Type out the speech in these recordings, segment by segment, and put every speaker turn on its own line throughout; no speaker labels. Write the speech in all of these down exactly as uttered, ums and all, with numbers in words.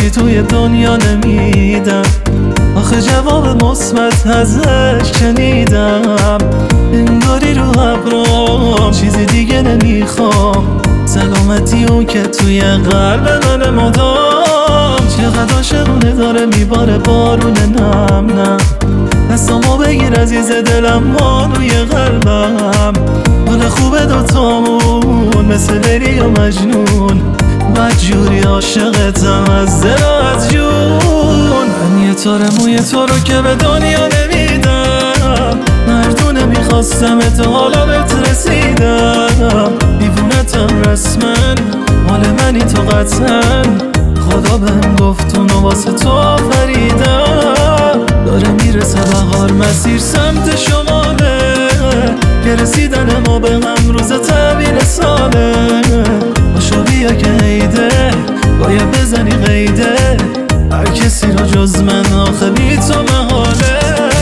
هیچی توی دنیا نمیدم، آخه جواب مثبت ازش شنیدم. انگاری رو ابرام چیزی دیگه نمیخوام، سلامتی اون که توی قلب من مدام. چقدر عاشقونه داره میباره بارون نم نم، دستامو بگیر عزیز دلم مانوی قلبم. حال خوبه دوتامون مثل لیلی و مجنون، بدجوری عاشقتم از دل و از جون. من یه تار موی تو رو که به دنیا نمیدم، مردونه میخواستم تو حالا بهت رسیدم. دیوونتم رسمن، مال منی تو قطعا، خدا بهم گفت اونو واسه تو آفریدم. داره میرسه بهار مسیر سمت شماله، که رسیدن ما به هم روز تبیل ساله. باشو بیا که عیده، باید بزنی قیده، هر کسی رو جز من آخه بی تو محاله.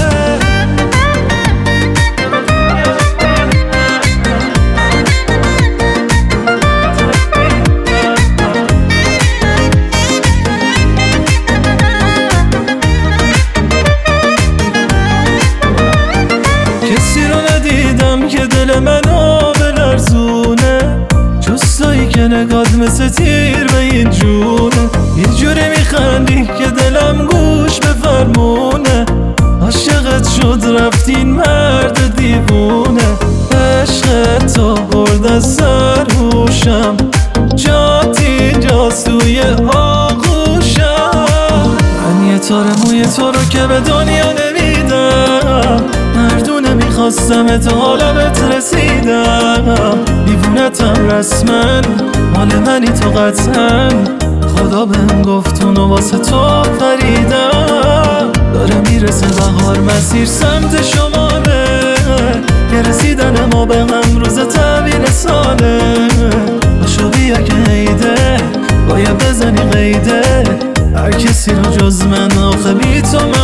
کسی رو ندیدم که دل منو بلرزونه، جستایی که نگات مثل تیر به این جونه. یه جوری میخندی که دلم گوش به فرمونه، عاشقت شد رفتین مرد دیوونه. عشق تو برد از سر هوشم، جات اینجاست توی آغوشم. من یه تار موی تو رو که به دنیا نمیدم، مردونه میخواستم تو حالا بهت رسیدم. دیوونتم رسمن، مال منی تو قطعا، خدا بهم گفت اونو واسه تو آفریدم. داره میرسه بهار مسیر سمت شماله، که رسیدن ما به هم روز تبیل ساله. باشو بیا که عیده، باید بزنی قیده، هر کسی رو جز من آخه بی تو